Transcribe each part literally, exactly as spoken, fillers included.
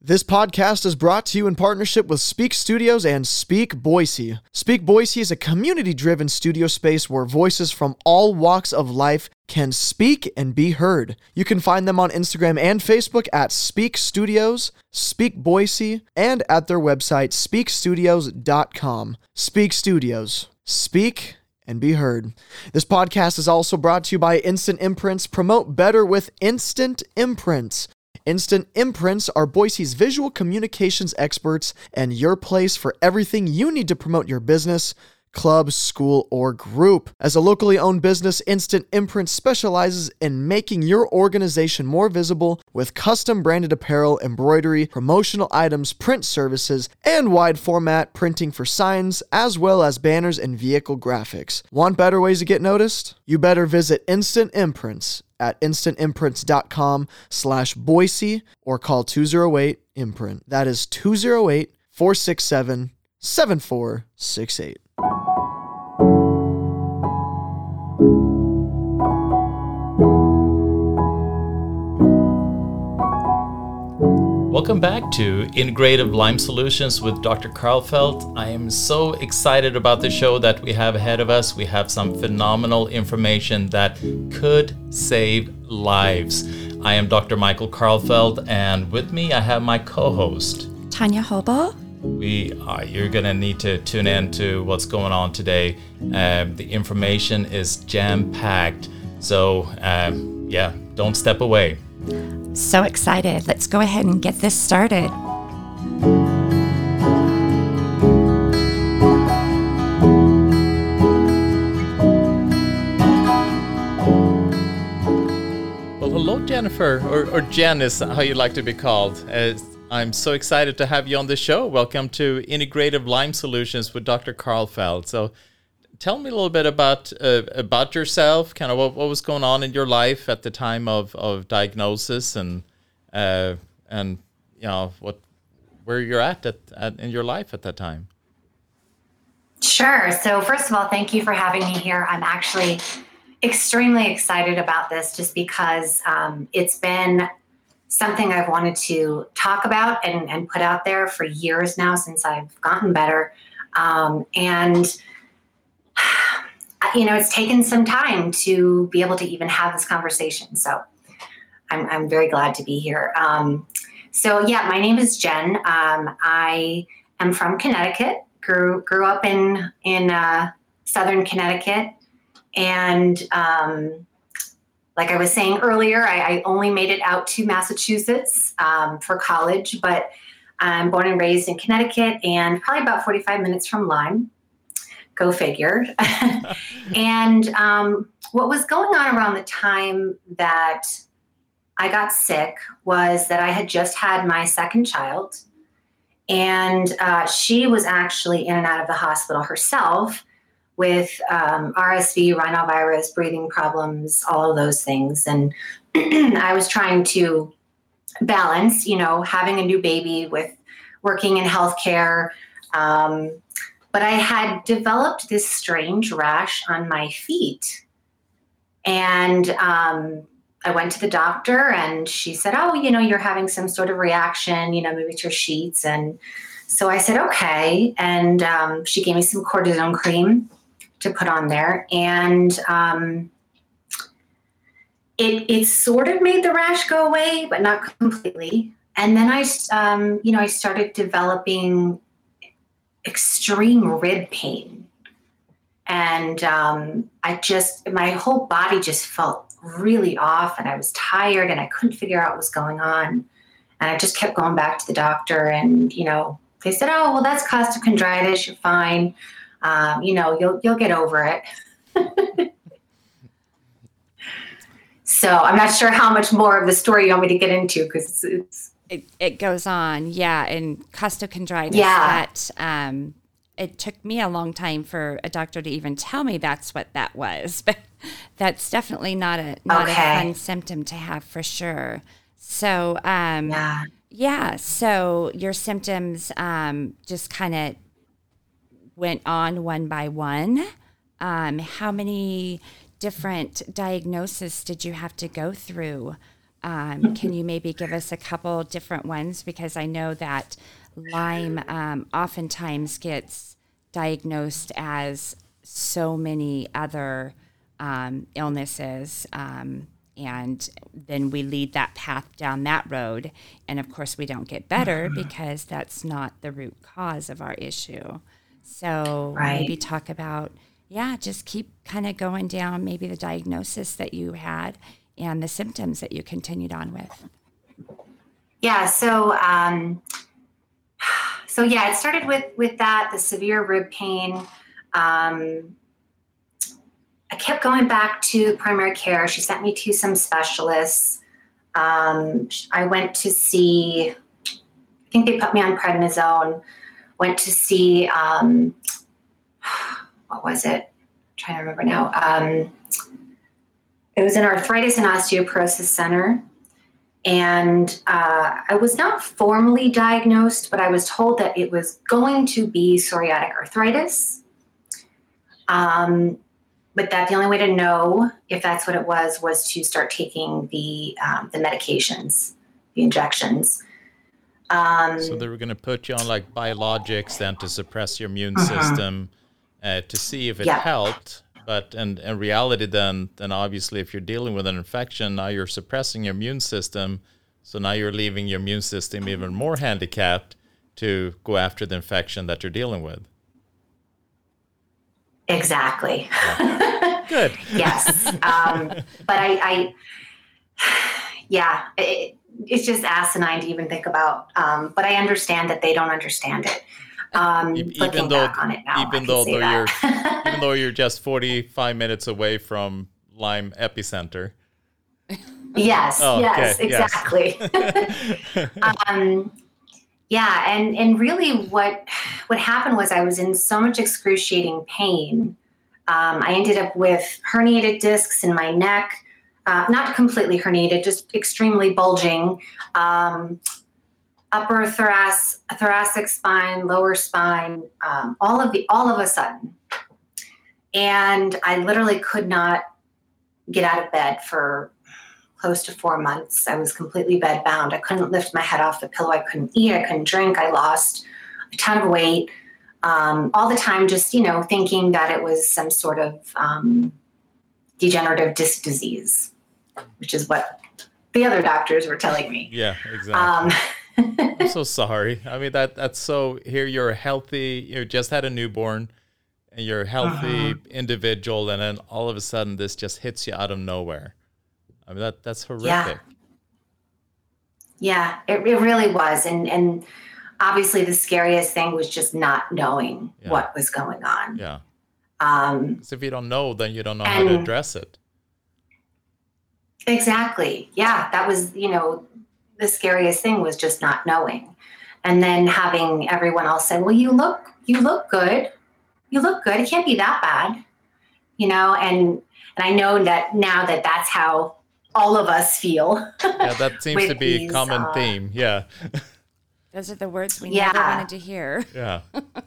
This podcast is brought to you in partnership with Speak Studios and Speak Boise. Speak Boise is a community-driven studio space where voices from all walks of life can speak and be heard. You can find them on Instagram and Facebook at Speak Studios, Speak Boise, and at their website, speak studios dot com. Speak Studios. Speak and be heard. This podcast is also brought to you by Instant Imprints. Promote better with Instant Imprints. Instant Imprints are Boise's visual communications experts and your place for everything you need to promote your business, club, school, or group. As a locally owned business, Instant Imprints specializes in making your organization more visible with custom branded apparel, embroidery, promotional items, print services, and wide format printing for signs, as well as banners and vehicle graphics. Want better ways to get noticed? You better visit Instant Imprints at instant imprints dot com slash Boise or call two oh eight imprint. That is two oh eight, four six seven, seven four six eight. Welcome back to Integrative Lyme Solutions with Doctor Karlfeldt. I am so excited about the show that we have ahead of us. We have some phenomenal information that could save lives. I am Doctor Michael Karlfeldt, and with me I have my co-host, Tanya Hobo. We are, you're going to need to tune in to what's going on today. Um, the information is jam-packed, so um, yeah, don't step away. So excited. Let's go ahead and get this started. Well, hello, Jennifer, or, or Jen is how you like to be called. Uh, I'm so excited to have you on the show. Welcome to Integrative Lyme Solutions with Doctor Karlfeldt. So tell me a little bit about uh, about yourself, kind of what, what was going on in your life at the time of, of diagnosis, and uh, and you know what where you're at, at at in your life at that time. Sure. So first of all, thank you for having me here. I'm actually extremely excited about this just because um, it's been something I've wanted to talk about and, and put out there for years now since I've gotten better. Um, and you know, it's taken some time to be able to even have this conversation. So I'm, I'm very glad to be here. Um, so yeah, my name is Jen. Um, I am from Connecticut, grew, grew up in, in uh, Southern Connecticut. And um, like I was saying earlier, I, I only made it out to Massachusetts um, for college, but I'm born and raised in Connecticut and probably about forty-five minutes from Lyme. Go figure. And um, what was going on around the time that I got sick was that I had just had my second child, and uh, she was actually in and out of the hospital herself with um, R S V, rhinovirus, breathing problems, all of those things. And I was trying to balance, you know, having a new baby with working in healthcare. Um, But I had developed this strange rash on my feet. And um, I went to the doctor and she said, oh, you know, you're having some sort of reaction, you know, maybe it's your sheets. And so I said, okay. And um, she gave me some cortisone cream to put on there. And um, it, it sort of made the rash go away, but not completely. And then I, um, you know, I started developing extreme rib pain. And um, I just, my whole body just felt really off, and I was tired and I couldn't figure out what was going on. And I just kept going back to the doctor, and, you know, they said, oh, well, that's costochondritis. You're fine. Um, you know, you'll, you'll get over it. So I'm not sure how much more of the story you want me to get into, because it's, it's It, it goes on, yeah, and costochondritis. Yeah. That, um, it took me a long time for a doctor to even tell me that's what that was, but that's definitely not a not Okay. a fun symptom to have for sure. So, um, Yeah. yeah, so your symptoms um, just kind of went on one by one. Um, how many different diagnoses did you have to go through Um, can you maybe give us a couple different ones? Because I know that Lyme um, oftentimes gets diagnosed as so many other um, illnesses. Um, and then we lead that path down that road. And of course, we don't get better because that's not the root cause of our issue. So Right. maybe talk about, yeah, just keep kind of going down maybe the diagnosis that you had and the symptoms that you continued on with. Yeah. So, um, so yeah, it started with, with that, the severe rib pain. Um, I kept going back to primary care. She sent me to some specialists. Um, I went to see, I think they put me on prednisone, went to see, um, what was it? I'm trying to remember now. Um, it was an arthritis and osteoporosis center. And uh, I was not formally diagnosed, but I was told that it was going to be psoriatic arthritis. Um, but that the only way to know if that's what it was was to start taking the um, the medications, the injections. Um, So they were going to put you on like biologics then to suppress your immune uh-huh. system uh, to see if it Yeah. helped. But in, in reality, then, then obviously, if you're dealing with an infection, now you're suppressing your immune system. So now you're leaving your immune system even more handicapped to go after the infection that you're dealing with. Exactly. Good. Yes. Um, but I, I yeah, it, it's just asinine to even think about. Um, but I understand that they don't understand it. Um, E- looking even though, back on it now, I even can though say though you're, that. even though you're just forty-five minutes away from Lyme epicenter. Yes, Oh, yes, okay, yes. exactly. um, yeah, and and really, what what happened was I was in so much excruciating pain. Um, I ended up with herniated discs in my neck, uh, not completely herniated, just extremely bulging. Um, upper thoracic, thoracic spine, lower spine, um, all of the all of a sudden, and I literally could not get out of bed for close to four months. I was completely bedbound. I couldn't lift my head off the pillow. I couldn't eat. I couldn't drink. I lost a ton of weight. Um, all the time, just, you know, thinking that it was some sort of um, degenerative disc disease, which is what the other doctors were telling me. Yeah, exactly. Um, I'm so sorry. I mean, that that's so, here you're healthy, you just had a newborn, and you're a healthy Uh-huh. individual, and then all of a sudden this just hits you out of nowhere. I mean, that that's horrific. Yeah. Yeah, it, it really was. And, and obviously the scariest thing was just not knowing Yeah. what was going on. Yeah. Um, 'Cause if you don't know, then you don't know how to And- address it. exactly. Yeah, that was, you know, the scariest thing was just not knowing. And then having everyone else say, well, you look, you look good. You look good. It can't be that bad, you know? And, and I know that now that that's how all of us feel. Yeah, that seems with to be a these, common uh, theme. Yeah. Those are the words we Yeah. never wanted to hear. Yeah.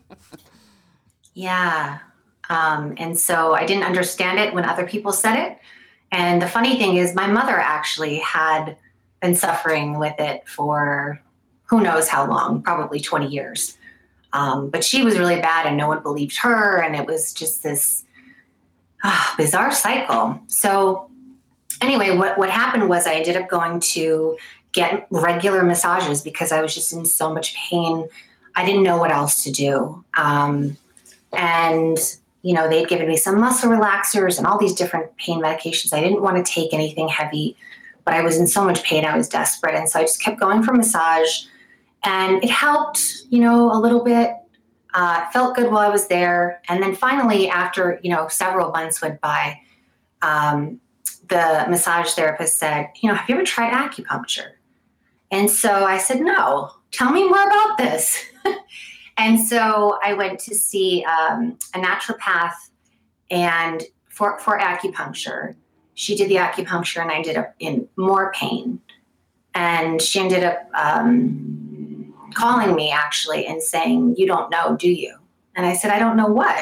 Yeah. Um, and so I didn't understand it when other people said it. And the funny thing is, my mother actually had been suffering with it for who knows how long, probably twenty years. Um, but she was really bad and no one believed her. And it was just this ah, bizarre cycle. So anyway, what, what happened was I ended up going to get regular massages because I was just in so much pain. I didn't know what else to do. Um, and, you know, they'd given me some muscle relaxers and all these different pain medications. I didn't want to take anything heavy, but I was in so much pain. I was desperate. And so I just kept going for massage and it helped, you know, a little bit. Uh, it felt good while I was there. And then finally, after, you know, several months went by, um, the massage therapist said, you know, have you ever tried acupuncture? And so I said, no, tell me more about this. And so I went to see um, a naturopath and for, for acupuncture. She did the acupuncture and I ended up in more pain. And she ended up um, calling me actually and saying, you don't know, do you? And I said, I don't know what?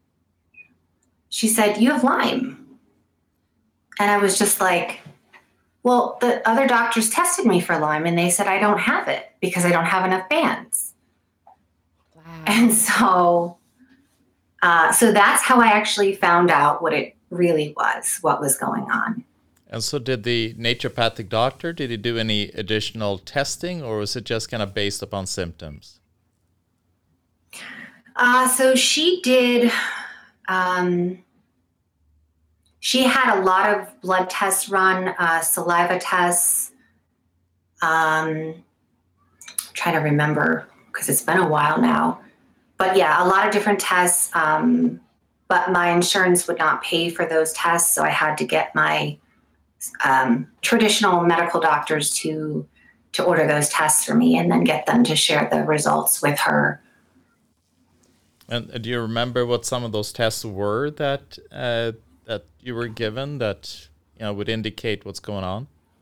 She said, you have Lyme. And I was just like, Well, the other doctors tested me for Lyme and they said I don't have it because I don't have enough bands. Wow. And so, uh, so that's how I actually found out what it really was, what was going on. And so did the naturopathic doctor, did he do any additional testing, or was it just kind of based upon symptoms? Uh, so she did, um, she had a lot of blood tests run, uh, saliva tests. Um, I'm trying to remember because it's been a while now. But yeah, a lot of different tests. Um, but my insurance would not pay for those tests, so I had to get my um, traditional medical doctors to to order those tests for me, and then get them to share the results with her. And do you remember what some of those tests were that uh, that you were given that, you know, would indicate what's going on?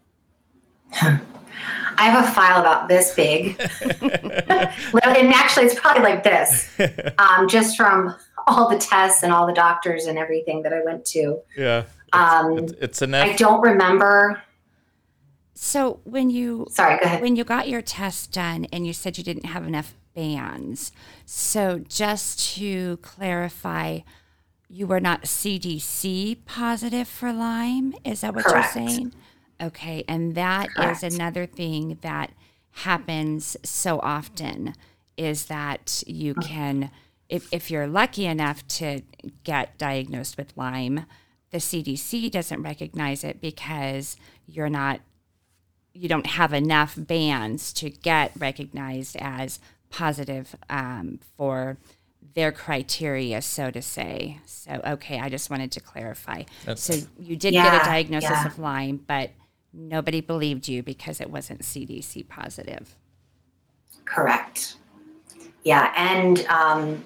I have a file about this big. And actually, it's probably like this, um, just from all the tests and all the doctors and everything that I went to. Yeah, it's, um, it's, it's enough. I don't remember. So when you sorry, go ahead. When you got your test done and you said you didn't have enough bands, so just to clarify, you were not C D C positive for Lyme. Is that what Correct. You're saying? Okay, and that Correct. is another thing that happens so often, is that you can, if, if you're lucky enough to get diagnosed with Lyme, the C D C doesn't recognize it because you're not, you don't have enough bands to get recognized as positive um, for their criteria, so to say. So, okay, I just wanted to clarify. That's, so you did yeah, get a diagnosis yeah. of Lyme, but nobody believed you because it wasn't C D C positive. Correct. Yeah, and um,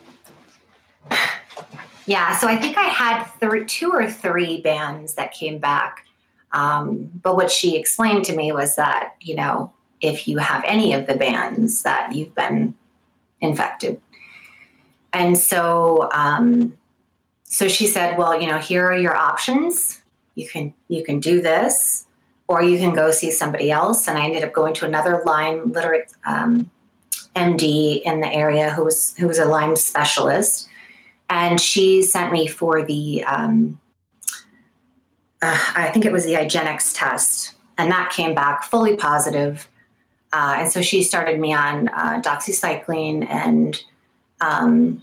yeah, so I think I had th- two or three bands that came back. Um, but what she explained to me was that, you know, if you have any of the bands, that you've been infected. And so, um, so she said, well, you know, here are your options. You can, you can do this, or you can go see somebody else. And I ended up going to another Lyme literate, um, M D in the area who was, who was a Lyme specialist. And she sent me for the, um, uh, I think it was the IGeneX test. And that came back fully positive. Uh, and so she started me on uh, doxycycline, and um,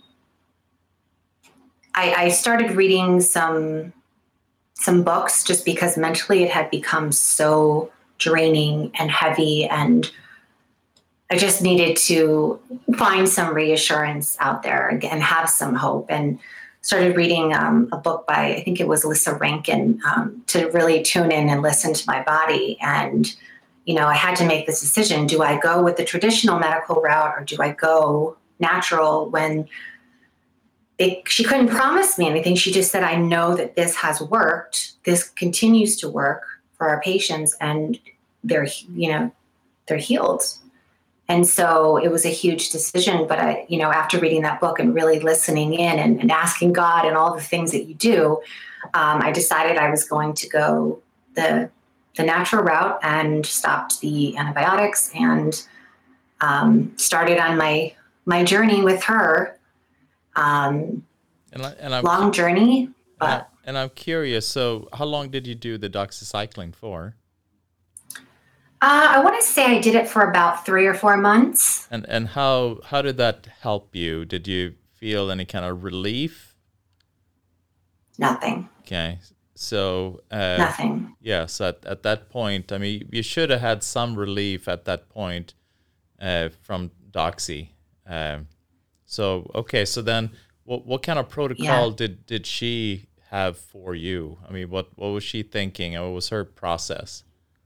I, I started reading some some books just because mentally it had become so draining and heavy, and I just needed to find some reassurance out there and have some hope. And started reading um, a book by, I think it was Lissa Rankin, um, to really tune in and listen to my body. And you know, I had to make this decision. Do I go with the traditional medical route, or do I go natural? When it, she couldn't promise me anything. She just said, I know that this has worked. This continues to work for our patients, and they're, you know, they're healed. And so it was a huge decision. But I, you know, after reading that book and really listening in and, and asking God and all the things that you do, um, I decided I was going to go the the natural route and stopped the antibiotics, and um, started on my my journey with her. Um, and, I, and I'm, long journey, but and, I, and I'm curious. So, how long did you do the doxycycline for? Uh, I want to say I did it for about three or four months. And and how how did that help you? Did you feel any kind of relief? Nothing. Okay. So uh, nothing. Yes, at, at that point, I mean, you should have had some relief at that point uh, from Doxy. Um, so okay, so then, what what kind of protocol yeah. did, did she have for you? I mean, what what was she thinking? What was her process?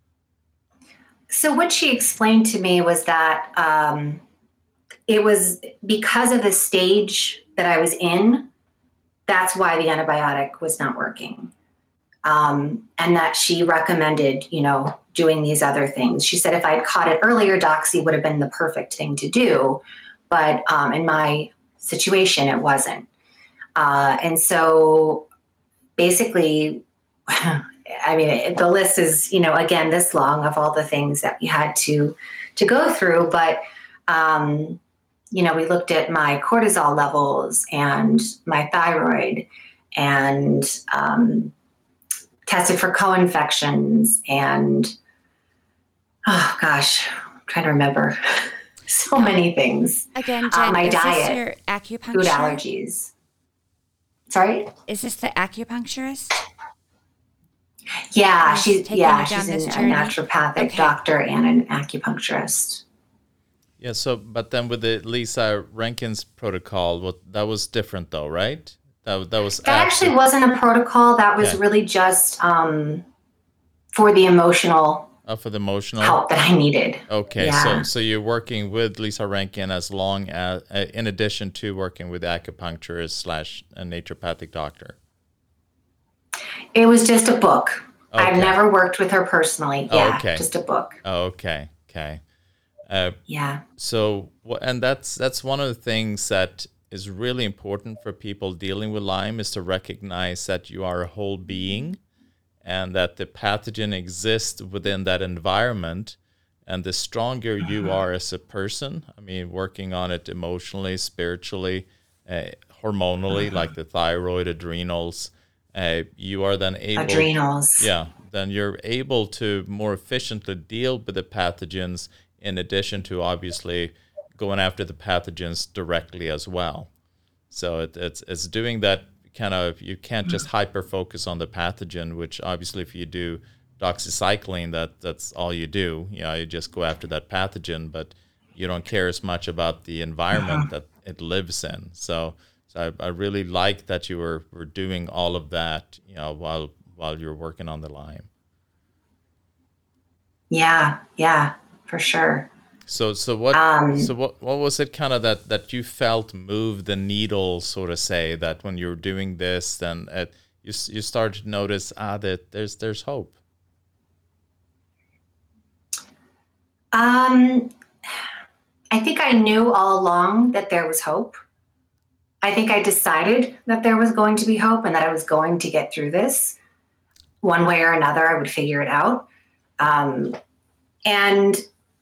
So what she explained to me was that um, it was because of the stage that I was in. That's why the antibiotic was not working. Um, and that she recommended, you know, doing these other things. She said if I had caught it earlier, Doxy would have been the perfect thing to do. But um, in my situation, it wasn't. Uh, and so basically, I mean, it, the list is, you know, again, this long of all the things that we had to, to go through. But, um, you know, we looked at my cortisol levels and my thyroid and um, tested for co-infections and, oh gosh, I'm trying to remember so many things. Again, Jen, uh, my is diet, this your acupuncture? food allergies. Sorry? Is this the acupuncturist? Yeah, Who's she's taking yeah, you down she's this an, a journey? naturopathic Okay. doctor and an acupuncturist. Yeah. So, but then with the Lisa Rankin's protocol, what that was different though, right? That that was That after- actually wasn't a protocol. That was Yeah. really just um, for the emotional uh, for the emotional. help that I needed. Okay, Yeah. so so you're working with Lisa Rankin as long as, uh, in addition to working with acupuncturist slash a naturopathic doctor. It was just a book. I've Okay. never worked with her personally. Oh, Yeah, okay. just a book. Oh, okay, okay. Uh, Yeah. so wh- and that's that's one of the things that is really important for people dealing with Lyme is to recognize that you are a whole being, and that the pathogen exists within that environment. And the stronger you are as a person, I mean, working on it emotionally, spiritually, uh, hormonally, like the thyroid, adrenals, uh, you are then able, Adrenals. yeah, then you're able to more efficiently deal with the pathogens, in addition to obviously going after the pathogens directly as well. So it, it's it's doing that kind of, you can't just hyper focus on the pathogen, which obviously if you do doxycycline, that that's all you do. You know, you just go after that pathogen, but you don't care as much about the environment that it lives in. So, so I, I really like that you were, were doing all of that, you know, while while you're working on the Lyme. Yeah, yeah, for sure. So so what Um, so what what was it kind of that that you felt moved the needle, so to say, that when you were doing this, then it, you s- you started to notice ah that there's there's hope. Um, I think I knew all along that there was hope. I think I decided that there was going to be hope and that I was going to get through this one way or another. I would figure it out. Um, and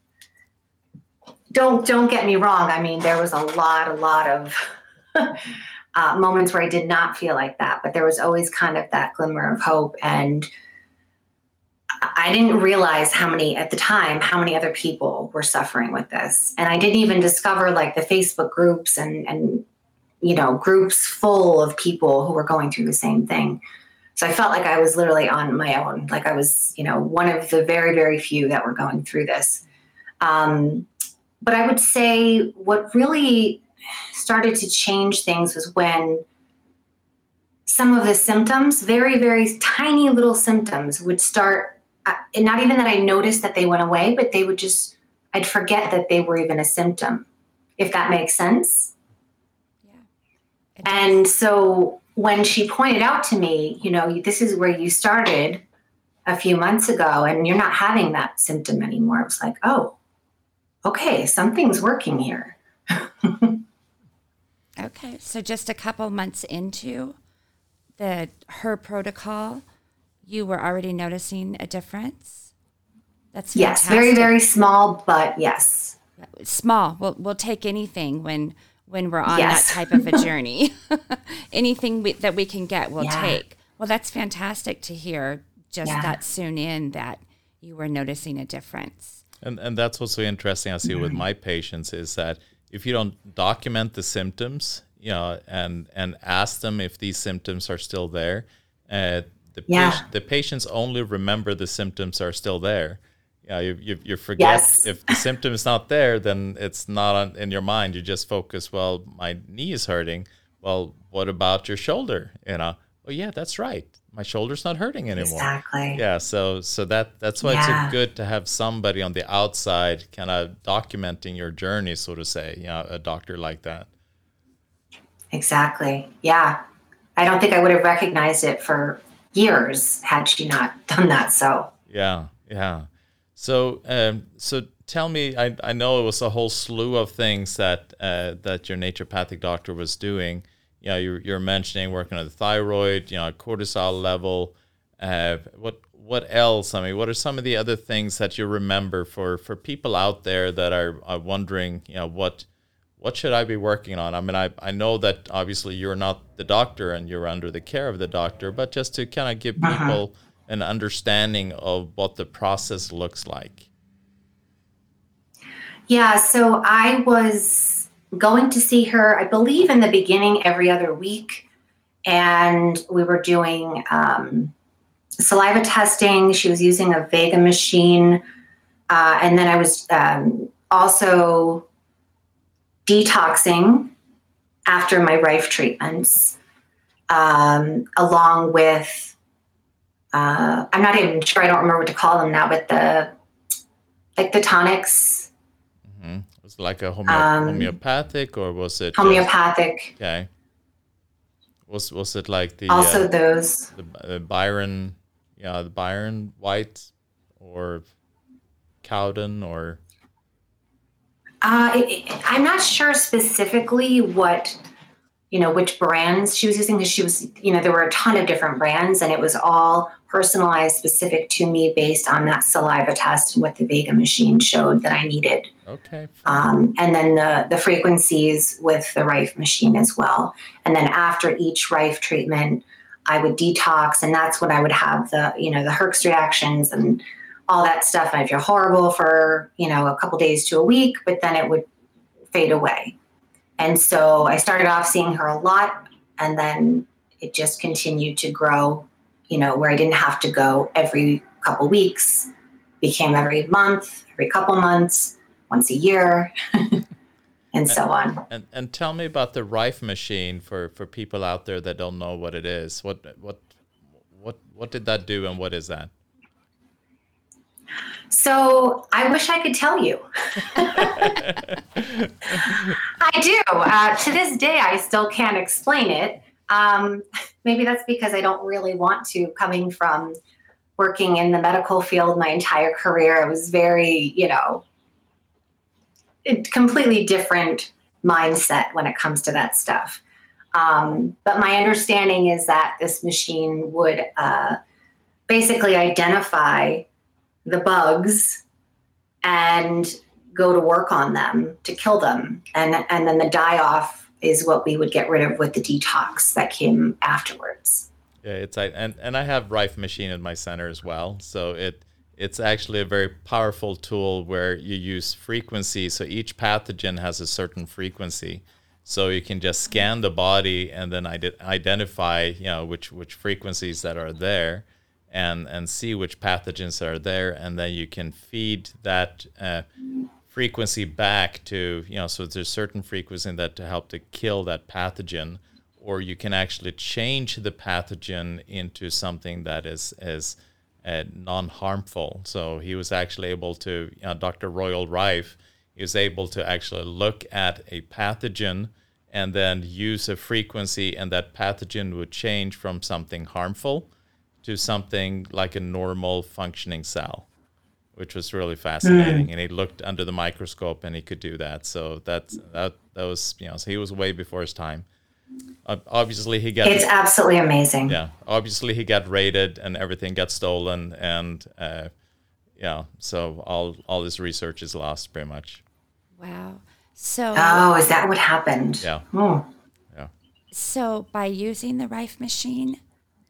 don't don't get me wrong. I mean, there was a lot, a lot of uh, moments where I did not feel like that, but there was always kind of that glimmer of hope. And I didn't realize how many, at the time, how many other people were suffering with this. And I didn't even discover like the Facebook groups and, and, you know, groups full of people who were going through the same thing. So I felt like I was literally on my own. Like I was, you know, one of the very, very few that were going through this. Um, but I would say what really started to change things was when some of the symptoms, very, very tiny little symptoms would start. Uh, and not even that I noticed that they went away, but they would just, I'd forget that they were even a symptom, if that makes sense. Yeah. It does. And so when she pointed out to me, you know, this is where you started a few months ago and you're not having that symptom anymore. It was like, oh, okay, something's working here. Okay, so just a couple months into the her protocol, you were already noticing a difference. That's Yes, fantastic. very, very small, but yes. Small. We'll we'll take anything when when we're on Yes. that type of a journey. Anything we, that we can get, we'll Yeah. take. Well, that's fantastic to hear. Just Yeah. that soon in that you were noticing a difference. And and that's what's so interesting I see with my patients is that if you don't document the symptoms, you know, and and ask them if these symptoms are still there, uh, the Yeah. pa- the patients only remember the symptoms are still there. Yeah, you, you you forget Yes. if the symptom is not there, then it's not on, in your mind. You just focus. Well, my knee is hurting. Well, what about your shoulder? You know. Oh yeah, that's right. My shoulder's not hurting anymore. Exactly. Yeah, so so that that's why it's Yeah. so good to have somebody on the outside kind of documenting your journey, so to say, you know, a doctor like that. Exactly. Yeah. I don't think I would have recognized it for years had she not done that. So, Yeah, yeah. So um, so tell me, I I know it was a whole slew of things that uh, that your naturopathic doctor was doing. You know, you're you're mentioning working on the thyroid, you know, cortisol level. uh, what what else? I mean, what are some of the other things that you remember for, for people out there that are, are wondering, you know, what what should I be working on? I mean, I, I know that obviously you're not the doctor and you're under the care of the doctor, but just to kind of give Uh-huh. people an understanding of what the process looks like. Yeah, so I was going to see her, I believe, in the beginning every other week. And we were doing um, saliva testing. She was using a Vega machine. Uh, and then I was um, also detoxing after my Rife treatments, um, along with, uh, I'm not even sure, I don't remember what to call them now, but the, like the tonics. Mm-hmm. Was it like a homeo- Um, homeopathic or was it? Homeopathic. Just, okay. Was was it like the Also uh, those. the, the Byron, yeah, the Byron White or Cowden or? Uh, it, it- I'm not sure specifically what, you know, which brands she was using, because she was, you know, there were a ton of different brands, and it was all personalized, specific to me based on that saliva test and what the Vega machine showed that I needed. Okay. Um, and then the, the frequencies with the Rife machine as well. And then after each Rife treatment, I would detox, and that's when I would have the, you know, the Herx reactions and all that stuff. And I feel horrible for, you know, a couple days to a week, but then it would fade away. And so I started off seeing her a lot, and then it just continued to grow, you know, where I didn't have to go every couple weeks, became every month, every couple months, once a year, and so on. And and tell me about the Rife machine for, for people out there that don't know what it is. What what what what did that do, and what is that? So I wish I could tell you. I do. Uh, to this day, I still can't explain it. Um, maybe that's because I don't really want to, coming from working in the medical field my entire career. It was very, you know, a completely different mindset when it comes to that stuff. Um, but my understanding is that this machine would uh, basically identify the bugs and go to work on them to kill them. And, and then the die-off is what we would get rid of with the detox that came afterwards. Yeah, it's I and, and I have Rife machine in my center as well. So it it's actually a very powerful tool where you use frequency. So each pathogen has a certain frequency. So you can just scan the body and then ide- identify, you know, which which frequencies that are there, and and see which pathogens are there, and then you can feed that uh, frequency back to, you know, so there's certain frequency that to help to kill that pathogen, or you can actually change the pathogen into something that is is uh, non-harmful. So he was actually able to, you know, Doctor Royal Rife, he was able to actually look at a pathogen and then use a frequency, and that pathogen would change from something harmful to something like a normal functioning cell, which was really fascinating. Mm. And he looked under the microscope and he could do that. So that's, that, that was, you know, so he was way before his time. Uh, obviously he got... It's absolutely amazing. Yeah. Obviously he got raided and everything got stolen. And, uh, yeah, so all, all his research is lost pretty much. Wow. So... Oh, is that what happened? Yeah. Oh. Yeah. So by using the Rife machine,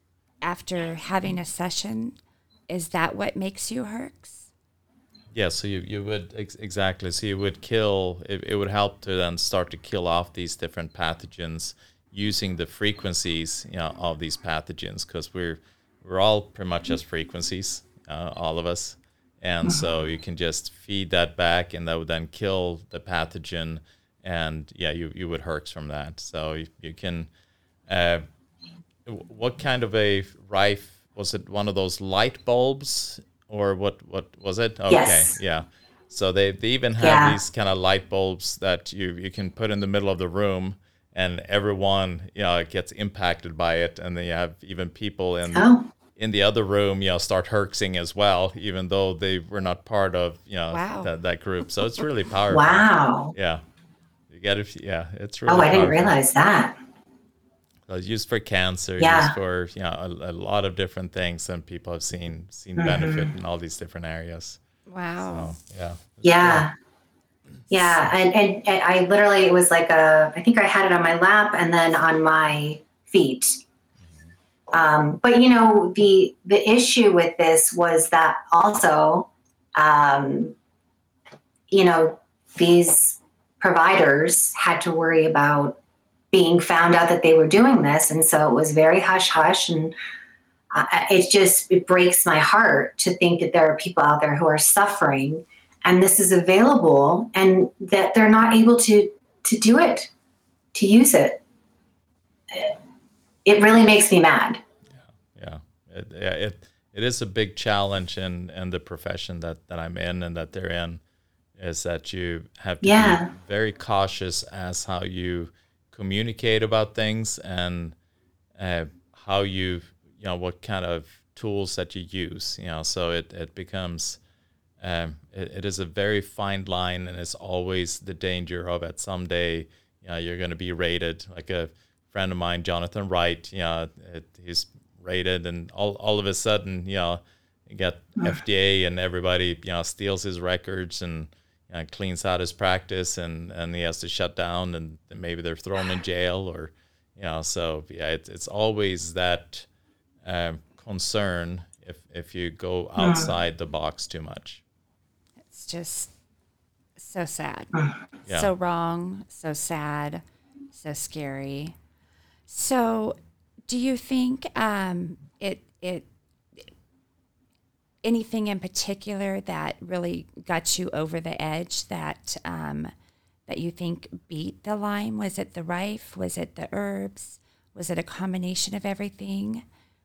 after having a session, is that what makes you Herx? Yeah, so you, you would, ex- exactly, so you would kill, it, it would help to then start to kill off these different pathogens using the frequencies, you know, of these pathogens, because we're, we're all pretty much just frequencies, uh, all of us, and so you can just feed that back, and that would then kill the pathogen, and yeah, you, you would Herx from that. So you, you can... Uh, What kind of a Rife, was it one of those light bulbs, or what, what was it? Okay, yes. Yeah. So they, they even have yeah. these kind of light bulbs that you, you can put in the middle of the room, and everyone, you know, gets impacted by it. And then you have even people in, oh. in the other room, you know, start Herxing as well, even though they were not part of, you know, wow. that, that group. So it's really powerful. Wow. Yeah. You got to, yeah, it's really Oh, I powerful. didn't realize that. uh, used for cancer, Yeah. used for you know a, a lot of different things, and people have seen seen Mm-hmm. benefit in all these different areas. Wow. So yeah, it's Yeah. Yeah. And, and, and I literally, it was like a, I think I had it on my lap and then on my feet. Um, but you know, the, the issue with this was that also, um, you know, these providers had to worry about being found out that they were doing this. And so it was very hush hush. And uh, it just, it breaks my heart to think that there are people out there who are suffering and this is available and that they're not able to, to do it, to use it. It really makes me mad. Yeah, it, yeah, it it is a big challenge in, in the profession that, that I'm in and that they're in, is that you have to Yeah. be very cautious as how you communicate about things and uh, how you, you know, what kind of tools that you use, you know, so it, it becomes, um, it, it is a very fine line, and it's always the danger of it someday, you know, you're going to be rated like a friend of mine, Jonathan Wright, you know, it, he's rated, and all, all of a sudden, you know, you get F D A and everybody, you know, steals his records and you know, cleans out his practice, and, and he has to shut down, and maybe they're thrown in jail, or, you know, so yeah, it, it's always that um, concern if, if you go outside the box too much. It's just so sad. Yeah. So wrong, so sad, so scary. So do you think um, it it anything in particular that really got you over the edge that um, that you think beat the Lyme? Was it the rife? Was it the herbs? Was it a combination of everything?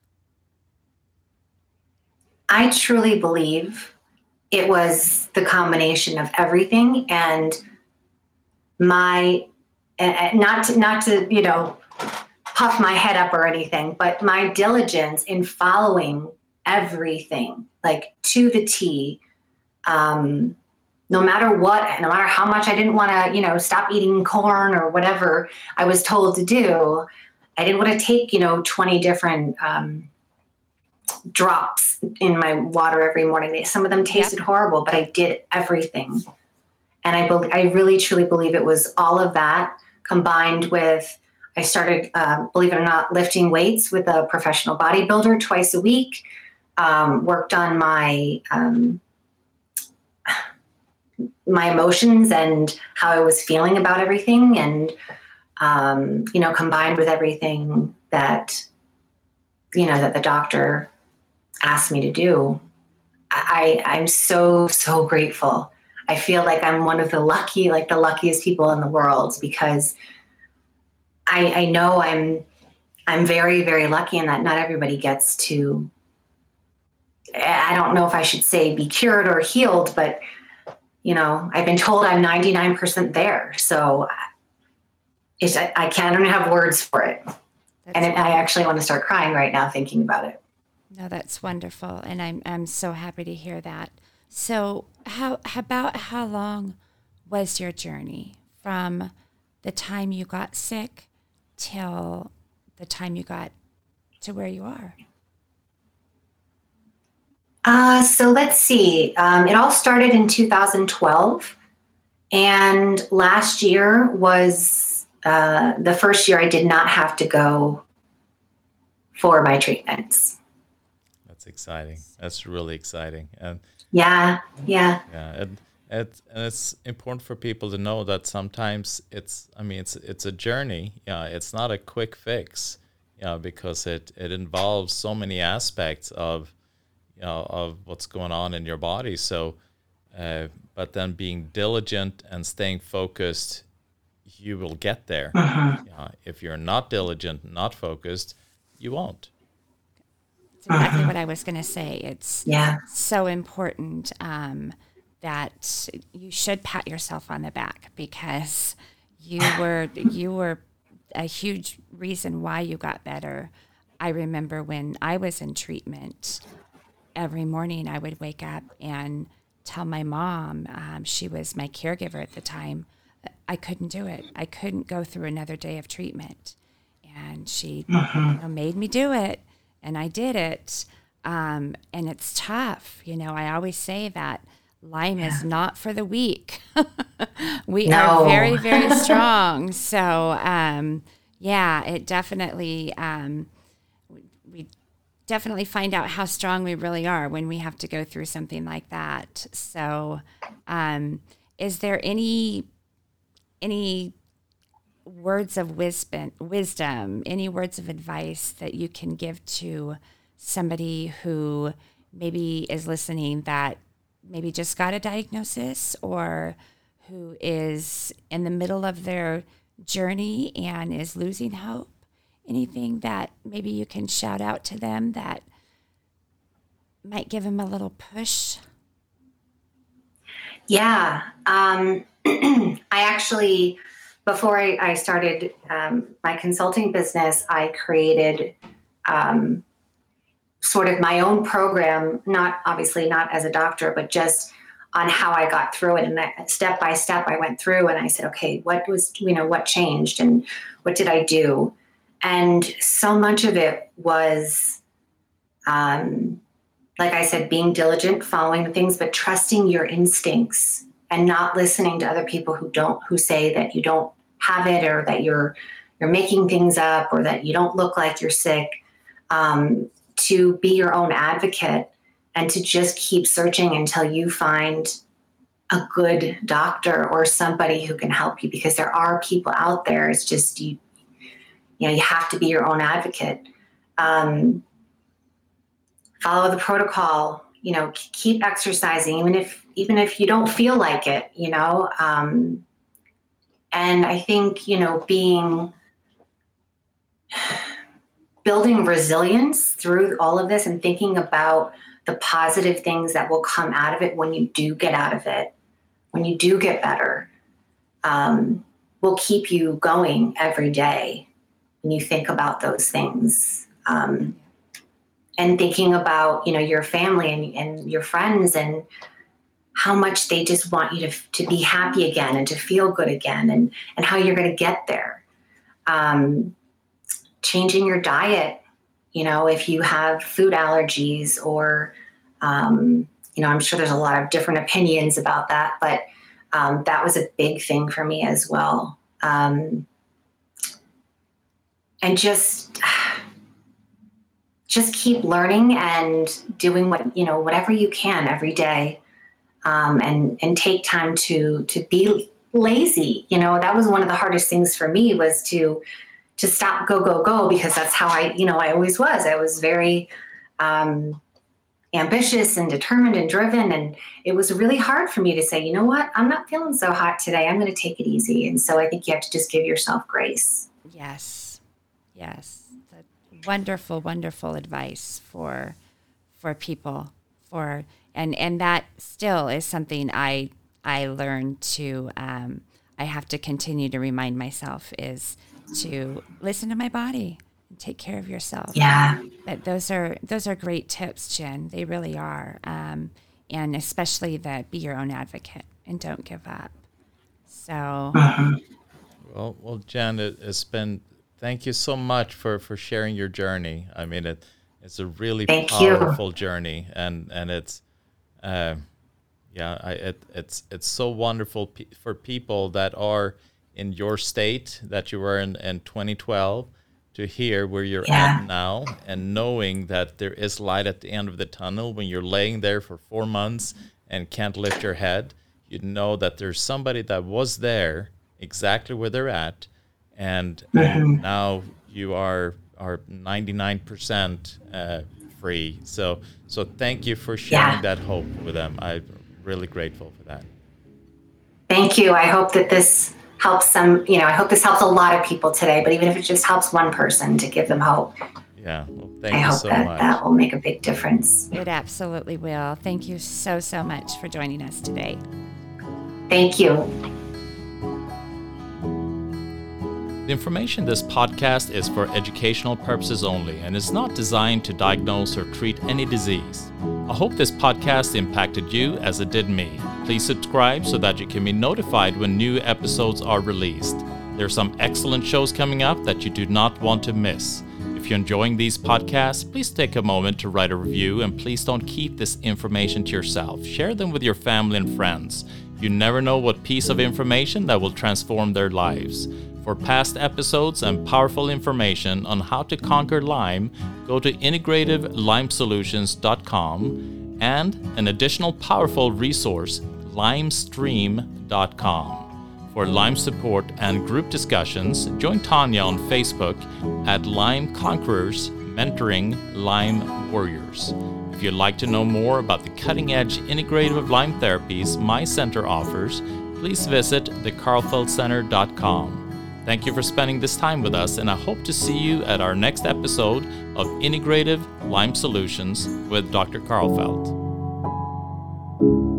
I truly believe it was the combination of everything, and my, and not to, not to, you know, puff my head up or anything, but my diligence in following everything, like to the T, um, no matter what, no matter how much I didn't want to, you know, stop eating corn or whatever I was told to do. I didn't want to take, you know, twenty different um, drops in my water every morning. Some of them tasted yep. horrible, but I did everything. And I, be- I really, truly believe it was all of that combined with, I started, uh, believe it or not, lifting weights with a professional bodybuilder twice a week, um, worked on my, um, my emotions and how I was feeling about everything. And, um, you know, combined with everything that, you know, that the doctor asked me to do, I, I'm so, so grateful. I feel like I'm one of the lucky, like the luckiest people in the world, because I, I know I'm, I'm very, very lucky in that not everybody gets to, I don't know if I should say be cured or healed, but you know, I've been told I'm ninety-nine percent there. So it's, I, I can't even have words for it. That's and it, I actually want to start crying right now thinking about it. No, that's wonderful. And I'm, I'm so happy to hear that. So how, how about how long was your journey from the time you got sick till the time you got to where you are? Uh, so let's see. Um, it all started in two thousand twelve. And last year was uh, the first year I did not have to go for my treatments. That's exciting. That's really exciting. And yeah, yeah. Yeah, and, it, and it's important for people to know that sometimes it's, I mean, it's it's a journey. Yeah, it's not a quick fix. Yeah, because it, it involves so many aspects of, you know, of what's going on in your body. So, uh, but then being diligent and staying focused, you will get there. Uh-huh. Uh, if you're not diligent, not focused, you won't. That's exactly uh-huh. what I was going to say. It's yeah. so important um, that you should pat yourself on the back, because you were you were a huge reason why you got better. I remember when I was in treatment, every morning I would wake up and tell my mom, um, she was my caregiver at the time, I couldn't do it. I couldn't go through another day of treatment. And she Mm-hmm. you know, made me do it, and I did it. Um, and it's tough. You know, I always say that Lyme is not for the weak. We No. are very, very strong. So, um, yeah, it definitely, um, we, we definitely find out how strong we really are when we have to go through something like that. So, um, is there any, any words of wisdom, wisdom, any words of advice that you can give to somebody who maybe is listening that maybe just got a diagnosis, or who is in the middle of their journey and is losing hope? Anything that maybe you can shout out to them that might give them a little push? Yeah. Um, I actually, before I, I started um, my consulting business, I created um, sort of my own program, not obviously not as a doctor, but just on how I got through it. And that step by step I went through, and I said, okay, what was, you know, what changed and what did I do? And so much of it was, um, like I said, being diligent, following the things, but trusting your instincts and not listening to other people who don't, who say that you don't have it, or that you're, you're making things up, or that you don't look like you're sick. Um, to be your own advocate and to just keep searching until you find a good doctor or somebody who can help you, because there are people out there. It's just, you, you know, you have to be your own advocate. Um, follow the protocol, you know, keep exercising, even if, even if you don't feel like it, you know? Um, and I think, you know, being, building resilience through all of this and thinking about the positive things that will come out of it when you do get out of it, when you do get better, um, will keep you going every day when you think about those things. Um, and thinking about, you know, your family and, and your friends and how much they just want you to, to be happy again and to feel good again, and, and how you're going to get there. Um, changing your diet, you know, if you have food allergies, or, um, you know, I'm sure there's a lot of different opinions about that, but um, that was a big thing for me as well. Um, and just, just keep learning and doing what, you know, whatever you can every day, um, and, and take time to, to be lazy. You know, that was one of the hardest things for me, was to, to stop, go, go, go, because that's how I, you know, I always was. I was very um, ambitious and determined and driven. And it was really hard for me to say, you know what, I'm not feeling so hot today. I'm going to take it easy. And so I think you have to just give yourself grace. Yes. Yes. That's wonderful, wonderful advice for, for people for, and, and that still is something I, I learned to, um, I have to continue to remind myself, is to listen to my body and take care of yourself. Yeah. But those are those are great tips, Jen. They really are. Um, and especially the be your own advocate and don't give up. So Mm-hmm. Well, well, Jen, it, it's been, thank you so much for, for sharing your journey. I mean, it it's a really Thank powerful you. journey, and and it's, uh, yeah, I it it's it's so wonderful pe- for people that are in your state that you were in, in twenty twelve, to hear where you're Yeah. at now, and knowing that there is light at the end of the tunnel when you're laying there for four months and can't lift your head. You know that there's somebody that was there exactly where they're at, and, and now you are are ninety-nine percent uh, free. So so thank you for sharing Yeah. that hope with them. I'm really grateful for that. Thank you. I hope that this helps some, you know, I hope this helps a lot of people today, but even if it just helps one person, to give them hope, Yeah, well, thank I you hope so that much. that will make a big difference. it absolutely will. Thank you so, so much for joining us today. Thank you. The information in this podcast is for educational purposes only and is not designed to diagnose or treat any disease. I hope this podcast impacted you as it did me. Please subscribe so that you can be notified when new episodes are released. There are some excellent shows coming up that you do not want to miss. If you're enjoying these podcasts, please take a moment to write a review, and please don't keep this information to yourself. Share them with your family and friends. You never know what piece of information that will transform their lives. For past episodes and powerful information on how to conquer Lyme, go to integrative lyme solutions dot com, and an additional powerful resource, lyme stream dot com. For Lyme support and group discussions, join Tanya on Facebook at Lyme Conquerors Mentoring Lyme Warriors. If you'd like to know more about the cutting-edge integrative Lyme therapies my center offers, please visit the carl feld center dot com. Thank you for spending this time with us, and I hope to see you at our next episode of Integrative Lyme Solutions with Doctor Carl Feld.